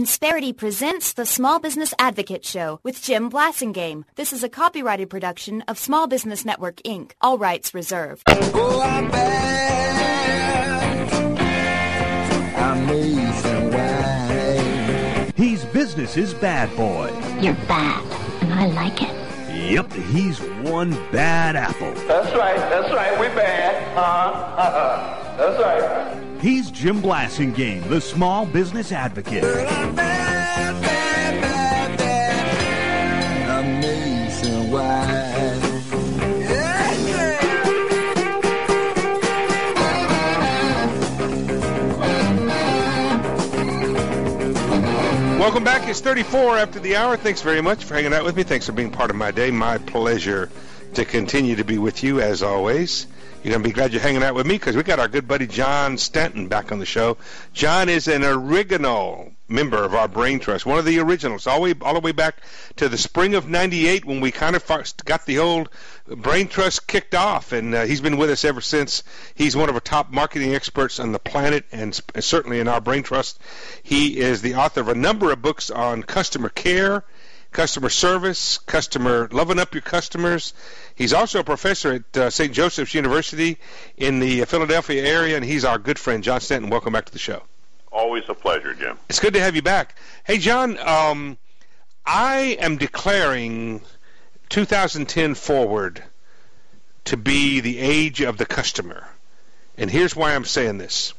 Insperity presents the Small Business Advocate Show with Jim Blasingame. This is a copyrighted production of Small Business Network, Inc. All rights reserved. Oh, I'm bad. Amazing why. He's business's bad boy. You're bad, and I like it. Yep, he's one bad apple. That's right, we bad. That's right. He's Jim Blasingame, the Small Business Advocate. Girl, I'm bad, bad, bad, bad. Amazing why. Welcome back. It's 34 after the hour. Thanks very much for hanging out with me. Thanks for being part of my day. My pleasure to continue to be with you, as always. You're going to be glad you're hanging out with me because we got our good buddy John Stanton back on the show. John is an original member of our Brain Trust, one of the originals, all the way back to the spring of 98 when we kind of got the old Brain Trust kicked off, and he's been with us ever since. He's one of our top marketing experts on the planet, and certainly in our Brain Trust. He is the author of a number of books on customer care, customer service, loving up your customers. He's also a professor at St. Joseph's University in the Philadelphia area, and he's our good friend. John Stanton, welcome back to the show. Always a pleasure, Jim. It's good to have you back. Hey, John, I am declaring 2010 forward to be the age of the customer. And here's why I'm saying this.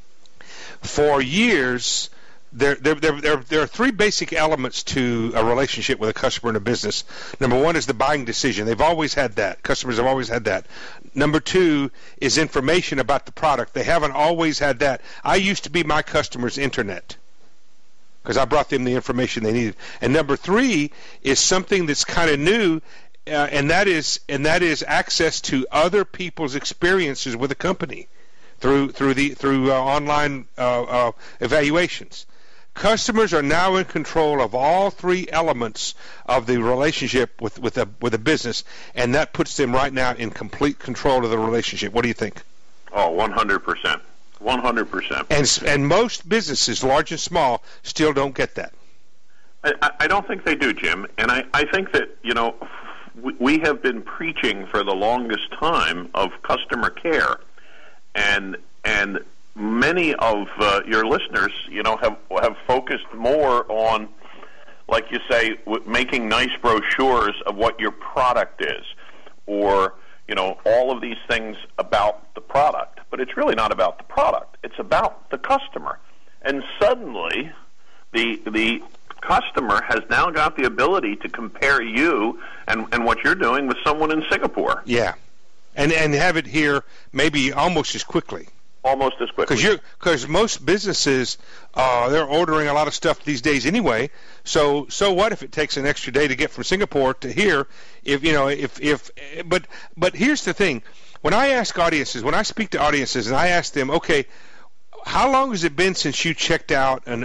For years, there are three basic elements to a relationship with a customer in a business. Number one is the buying decision. They've always had that. Customers have always had that. Number two is information about the product. They haven't always had that. I used to be my customer's internet because I brought them the information they needed. And number three is something that's kind of new, and that is access to other people's experiences with a company through online evaluations. Customers are now in control of all three elements of the relationship with a business, and that puts them right now in complete control of the relationship. What do you think? Oh, 100%. 100%. And most businesses, large and small, still don't get that. I don't think they do, Jim. And I think that, we have been preaching for the longest time of customer care, and many of your listeners, have focused more on, like you say, making nice brochures of what your product is, or all of these things about the product. But it's really not about the product; it's about the customer. And suddenly, the customer has now got the ability to compare you and what you're doing with someone in Singapore. Yeah, and have it here maybe almost as quickly. Almost as quickly. Because most businesses, they're ordering a lot of stuff these days anyway. So what if it takes an extra day to get from Singapore to here? But here's the thing: when I ask audiences, when I speak to audiences, and I ask them, okay, how long has it been since you checked out an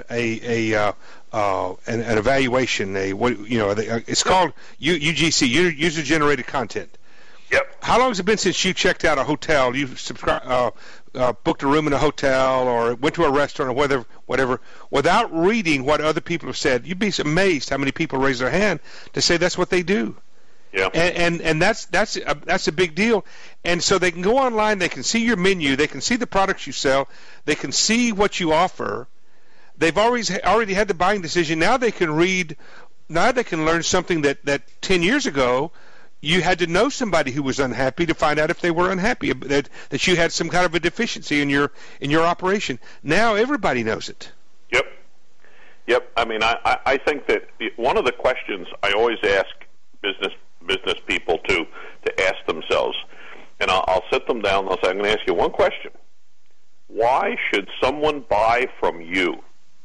evaluation? It's called UGC, user generated content. Yep. How long has it been since you checked out a hotel? You booked a room in a hotel or went to a restaurant or whatever, without reading what other people have said? You'd be amazed how many people raise their hand to say that's what they do. Yeah. And that's a big deal. And so they can go online, they can see your menu, they can see the products you sell, they can see what you offer. They've already had the buying decision. Now they can learn something that 10 years ago you had to know somebody who was unhappy to find out if they were unhappy, that you had some kind of a deficiency in your operation. Now everybody knows it. Yep. I mean, I think that one of the questions I always ask business people to ask themselves, and I'll sit them down and I'll say, I'm going to ask you one question. Why should someone buy from you?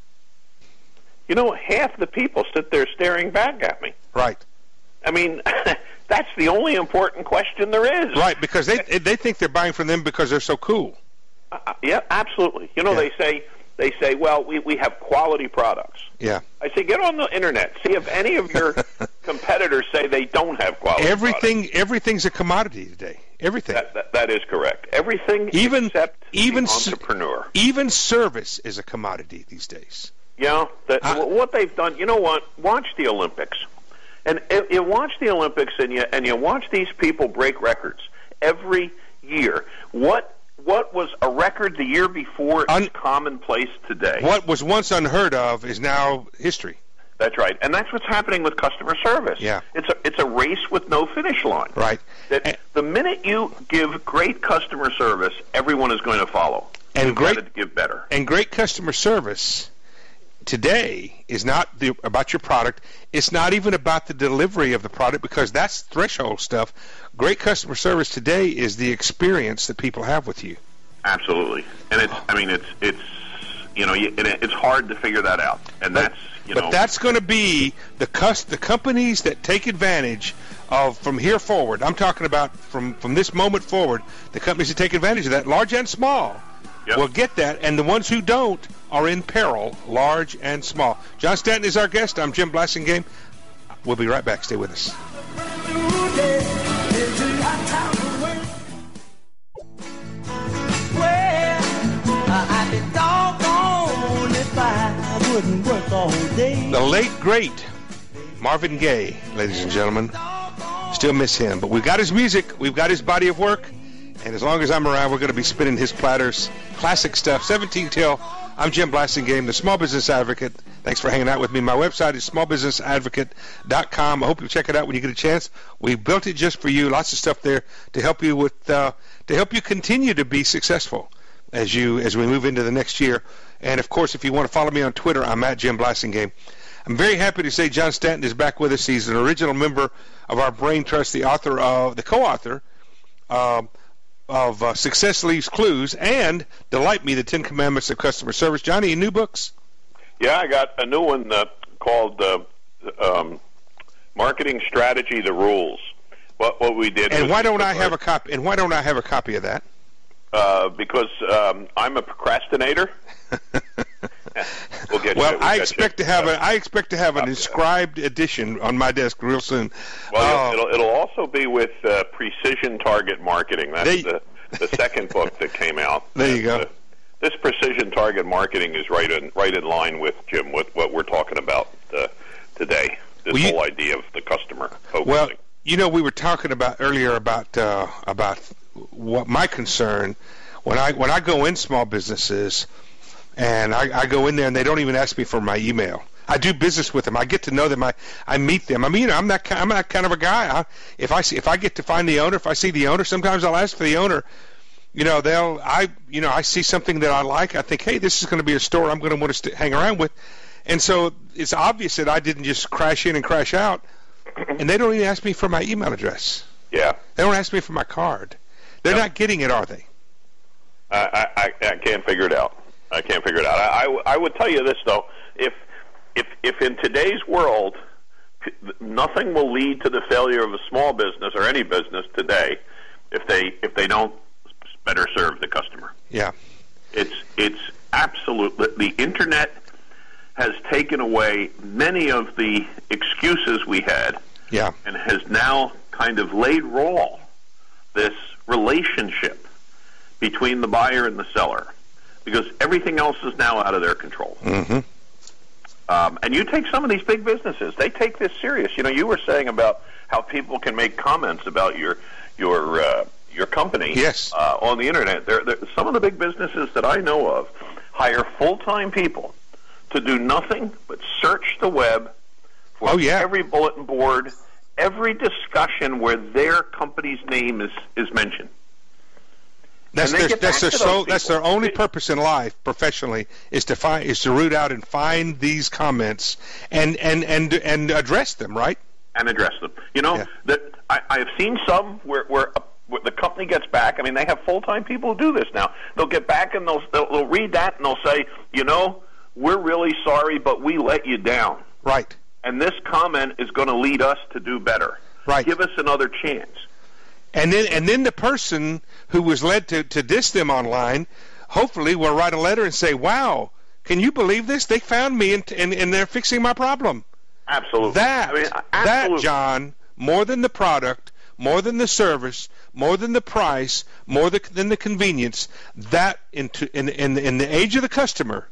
Half the people sit there staring back at me. Right. I mean, that's the only important question there is. Right, because they think they're buying from them because they're so cool. Yeah, absolutely. They say, well, we have quality products. Yeah. I say, get on the internet, see if any of your competitors say they don't have quality products. Everything's a commodity today. Everything. That is correct. Everything except the entrepreneur. Even service is a commodity these days. What they've done. You know what? Watch the Olympics, and you watch the Olympics, and you watch these people break records every year. What was a record the year before is commonplace today. What was once unheard of is now history. That's right, and that's what's happening with customer service. Yeah, it's a race with no finish line. Right. The minute you give great customer service, everyone is going to follow. And You've got to give better. And great customer service today is not about your product. It's not even about the delivery of the product, because that's threshold stuff. Great customer service today is the experience that people have with you. Absolutely, and it's hard to figure that out, and But that's going to be the companies that take advantage of from here forward. I'm talking about from this moment forward. The companies that take advantage of that, large and small, will get that, and the ones who don't are in peril, large and small. John Stanton is our guest. I'm Jim Blasingame. We'll be right back. Stay with us. The late, great Marvin Gaye, ladies and gentlemen. Still miss him, but we've got his music, we've got his body of work, and as long as I'm around, we're going to be spinning his platters. Classic stuff, 17 till. I'm Jim Blasingame, the Small Business Advocate. Thanks for hanging out with me. My website is smallbusinessadvocate.com. I hope you check it out when you get a chance. We built it just for you. Lots of stuff there to help you continue to be successful as we move into the next year. And of course, if you want to follow me on Twitter, I'm at Jim Blasingame. I'm very happy to say John Stanton is back with us. He's an original member of our Brain Trust, the co-author of Success Leaves Clues and Delight Me, the 10 Commandments of Customer Service. Johnny, any new books? Yeah, I got a new one called Marketing Strategy: The Rules. What we did. And why don't I have a copy? And why don't I have a copy of that? Because I'm a procrastinator. I expect to have an inscribed edition on my desk real soon. Well, it'll also be with Precision Target Marketing. That's the second book that came out. There you go. This Precision Target Marketing is right in line with Jim, with what we're talking about today. This whole idea of the customer focusing. Well, we were talking earlier about what my concern when I go in small businesses. And I go in there, and they don't even ask me for my email. I do business with them. I get to know them. I meet them. I mean, I'm that kind of a guy. If I get to find the owner, if I see the owner, sometimes I'll ask for the owner. I see something that I like. I think, hey, this is going to be a store I'm going to want to hang around with. And so it's obvious that I didn't just crash in and crash out. And they don't even ask me for my email address. Yeah. They don't ask me for my card. They're not getting it, are they? I can't figure it out. I would tell you this, though. If in today's world nothing will lead to the failure of a small business or any business today if they don't better serve the customer. Yeah. It's absolutely, the internet has taken away many of the excuses we had. Yeah. And has now kind of laid raw this relationship between the buyer and the seller, because everything else is now out of their control. Mm-hmm. And you take some of these big businesses; they take this serious. You were saying about how people can make comments about your company. Yes. On the internet. Some of the big businesses that I know of hire full-time people to do nothing but search the web for every bulletin board, every discussion where their company's name is mentioned. That's their only purpose in life, professionally, is to root out and find these comments and address them, right? And address them. That I have seen some where the company gets back. I mean, they have full-time people who do this now. They'll get back and they'll read that and they'll say, we're really sorry, but we let you down. Right. And this comment is going to lead us to do better. Right. Give us another chance. And then the person who was led to diss them online, hopefully will write a letter and say, "Wow, can you believe this? They found me and they're fixing my problem." Absolutely. That, John, more than the product, more than the service, more than the price, more than the convenience, that in the age of the customer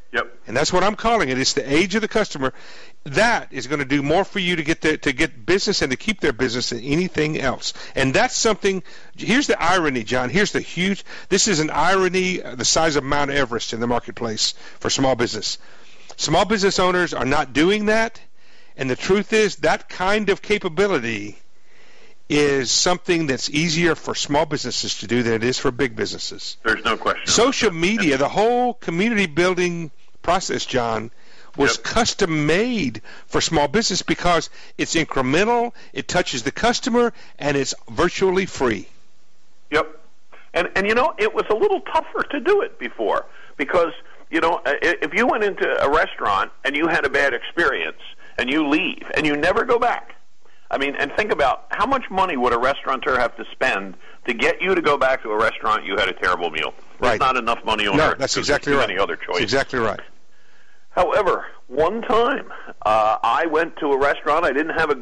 Yep. And that's what I'm calling it. It's the age of the customer. That is going to do more for you to get business and to keep their business than anything else. And that's something. Here's the irony, John. This is an irony the size of Mount Everest in the marketplace for small business. Small business owners are not doing that. And the truth is that kind of capability is something that's easier for small businesses to do than it is for big businesses. There's no question. Social media, the whole community building process, John, was custom made for small business because it's incremental, it touches the customer, and it's virtually free. Yep. And it was a little tougher to do it before because, if you went into a restaurant and you had a bad experience and you leave and you never go back, and think about how much money would a restaurateur have to spend to get you to go back to a restaurant you had a terrible meal. Right. There's not enough money on earth. That's exactly right. Many other choices. That's exactly right. However, one time I went to a restaurant. I didn't have a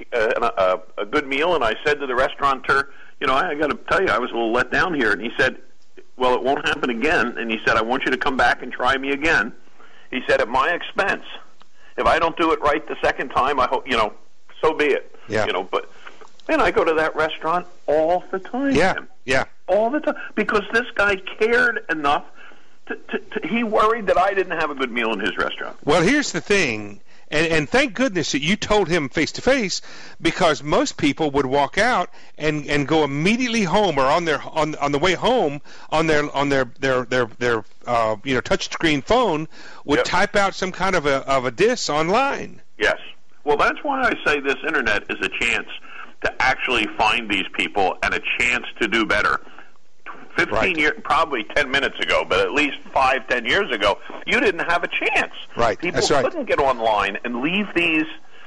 good meal, and I said to the restaurateur, I got to tell you, I was a little let down here. And he said, well, it won't happen again. And he said, I want you to come back and try me again. He said, at my expense. If I don't do it right the second time, I hope, so be it. Yeah. But man, I go to that restaurant all the time. Yeah. All the time. Because this guy cared enough he worried that I didn't have a good meal in his restaurant. Well, here's the thing, and thank goodness that you told him face to face, because most people would walk out and go immediately home or on the way home on their touch screen phone would type out some kind of a diss online. Yes. Well, that's why I say this internet is a chance to actually find these people and a chance to do better. 15 years, probably 10 minutes ago, but at least 5-10 years ago, you didn't have a chance. Right. People That's right. couldn't get online and leave these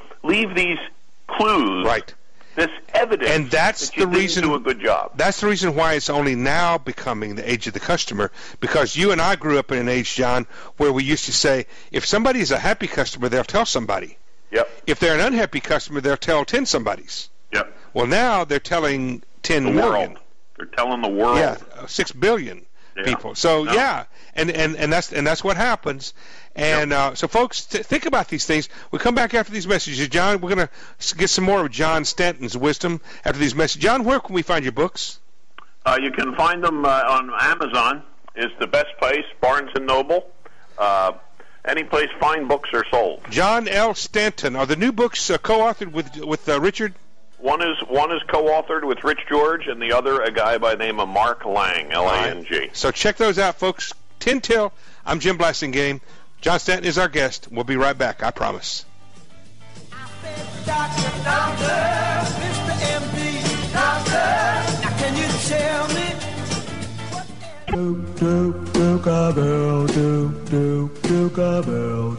clues. Right. This evidence. And that's that you the reason didn't do a good job. That's the reason why it's only now becoming the age of the customer, because you and I grew up in an age, John, where we used to say, if somebody is a happy customer, they'll tell somebody. Yep. If they're an unhappy customer, they'll tell 10 somebodies. Yep. Well, now they're telling 10 million. World. They're telling the world. Yeah, 6 billion people. So and that's what happens. And so, folks, think about these things. We come back after these messages, John. We're going to get some more of John Stanton's wisdom after these messages. John, where can we find your books? You can find them on Amazon. Is the best place. Barnes and Noble. Any place fine books are sold. John L. Stanton. Are the new books co-authored with Richard? One is co-authored with Rich George, and the other a guy by the name of Mark Lang, L-A-N-G. So check those out, folks. 10 till. I'm Jim Blasingame. John Stanton is our guest. We'll be right back, I promise. Doctor, Mr. MD, doctor, now can you tell me? Cowbell, cowbell,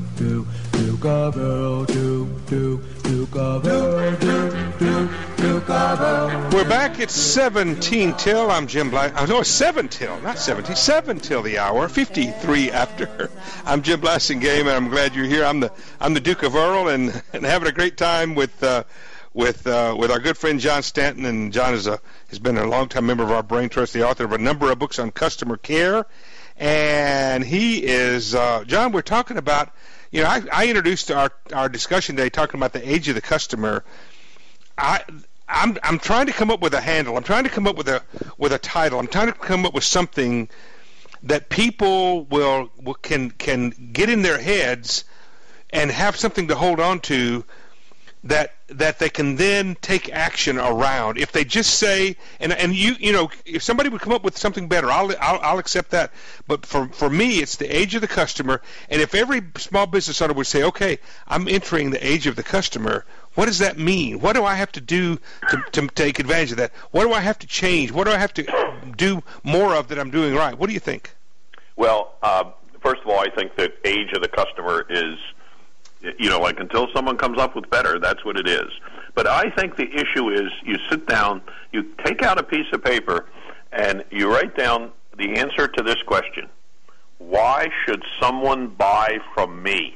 We're back at 17 till. I'm Jim Blasingame. No, 7 till, not 17. 7 till the hour. 53 after. I'm Jim Blasingame, and I'm glad you're here. I'm the Duke of Earl, and having a great time with our good friend John Stanton. And John has been a longtime member of our Brain Trust, the author of a number of books on customer care. And he is John. We're talking about. I introduced our discussion today talking about the age of the customer. I'm trying to come up with a handle. I'm trying to come up with a title. I'm trying to come up with something that people can get in their heads and have something to hold on to that they can then take action around. If they just say, and if somebody would come up with something better, I'll accept that. But for me, it's the age of the customer. And if every small business owner would say, okay, I'm entering the age of the customer, what does that mean? What do I have to do to take advantage of that? What do I have to change? What do I have to do more of that I'm doing right? What do you think? Well, first of all, I think that age of the customer is, until someone comes up with better, that's what it is. But I think the issue is you sit down, you take out a piece of paper, and you write down the answer to this question. Why should someone buy from me?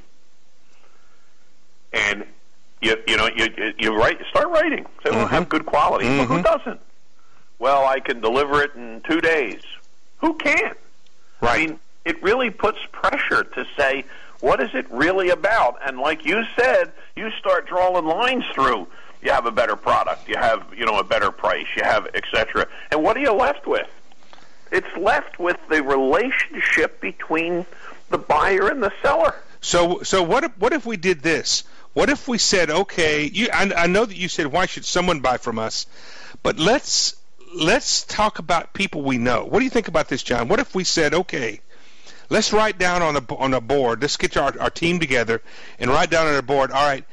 And you start writing. Say, well, I have good quality. Mm-hmm. Well, who doesn't? Well, I can deliver it in 2 days. Who can't? Right. I mean, it really puts pressure to say, what is it really about? And like you said, you start drawing lines through. You have a better product. You have, a better price. You have et cetera. And what are you left with? It's left with the relationship between the buyer and the seller. So what if we did this? What if we said, okay, I know that you said, why should someone buy from us? But let's talk about people we know. What do you think about this, John? What if we said, okay, let's write down on a board. Let's get our team together and write down on a board. All right,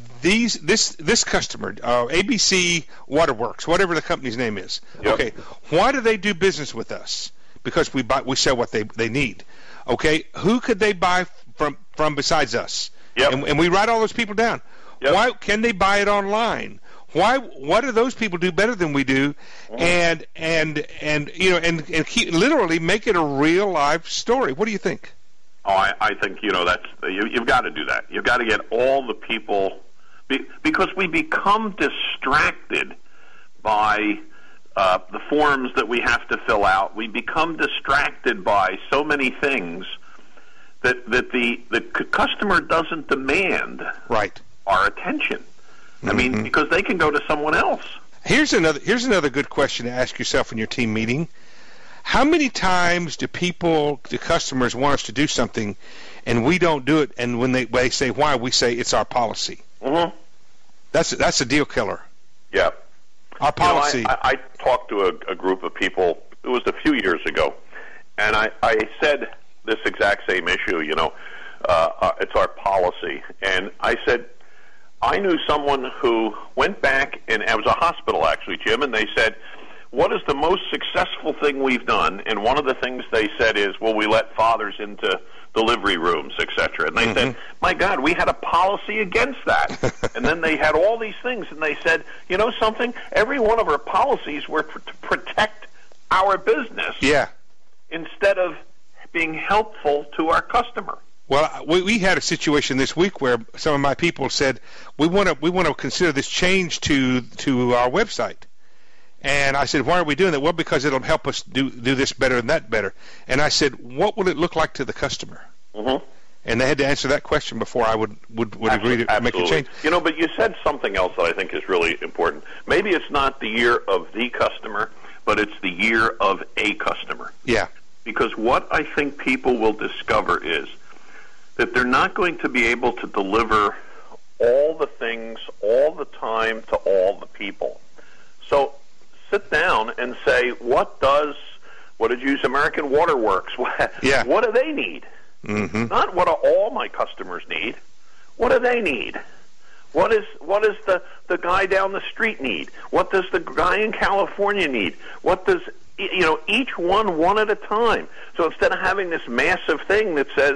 this customer, ABC Waterworks, whatever the company's name is. Yep. Okay, why do they do business with us? Because we sell what they need. Okay, who could they buy from besides us? Yep. And we write all those people down. Yep. Why can they buy it online? What do those people do better than we do? And keep, literally make it a real life story. What do you think? Oh, I think that's you've got to do that. You've got to get all the people, because we become distracted by the forms that we have to fill out. We become distracted by so many things that the customer doesn't demand our attention. I mean, because they can go to someone else. Here's another good question to ask yourself in your team meeting. How many times do customers want us to do something, and we don't do it? And when they say why, we say it's our policy. Mm-hmm. That's a deal killer. Yeah. Our policy. I talked to a group of people. It was a few years ago, and I said this exact same issue. It's our policy, and I said, I knew someone who went back, and it was a hospital actually, Jim, and they said, what is the most successful thing we've done? And one of the things they said is, well, we let fathers into delivery rooms, etc. And they said, my God, we had a policy against that. And then they had all these things, and they said, you know something? Every one of our policies were to protect our business instead of being helpful to our customer. Well, we had a situation this week where some of my people said we want to consider this change to our website, and I said, why are we doing that? Well, because it'll help us do this better and that better. And I said, what will it look like to the customer? Mm-hmm. And they had to answer that question before I would agree to make a change. But you said something else that I think is really important. Maybe it's not the year of the customer, but it's the year of a customer. Yeah. Because what I think people will discover is that they're not going to be able to deliver all the things all the time to all the people. So sit down and say, what did you use American Waterworks? What do they need? Mm-hmm. Not what do all my customers need. What do they need? What does the guy down the street need? What does the guy in California need? What does each one at a time. So instead of having this massive thing that says,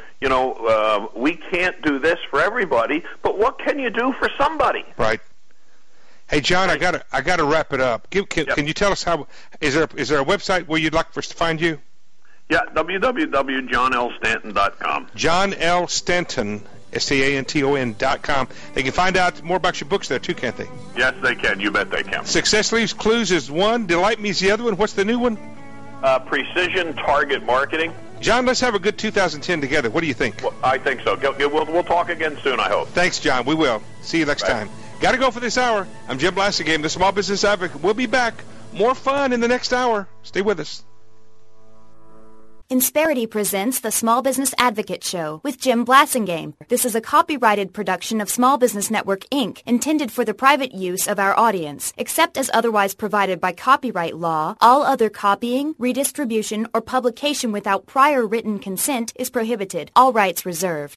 we can't do this for everybody, but what can you do for somebody? Right. Hey, John, I gotta wrap it up. Can you tell us how? Is there a website where you'd like for us to find you? Yeah, www.johnlstanton.com. John L. Stanton, STANTON.com. They can find out more about your books there too, can't they? Yes, they can. You bet they can. Success Leaves Clues is one. Delight Me is the other one. What's the new one? Precision Target Marketing. John, let's have a good 2010 together. What do you think? Well, I think so. We'll talk again soon, I hope. Thanks, John. We will. See you next time. Got to go for this hour. I'm Jim Blasingame, the Small Business Advocate. We'll be back. More fun in the next hour. Stay with us. Insperity presents the Small Business Advocate Show with Jim Blasingame. This is a copyrighted production of Small Business Network, Inc., intended for the private use of our audience. Except as otherwise provided by copyright law, all other copying, redistribution, or publication without prior written consent is prohibited. All rights reserved.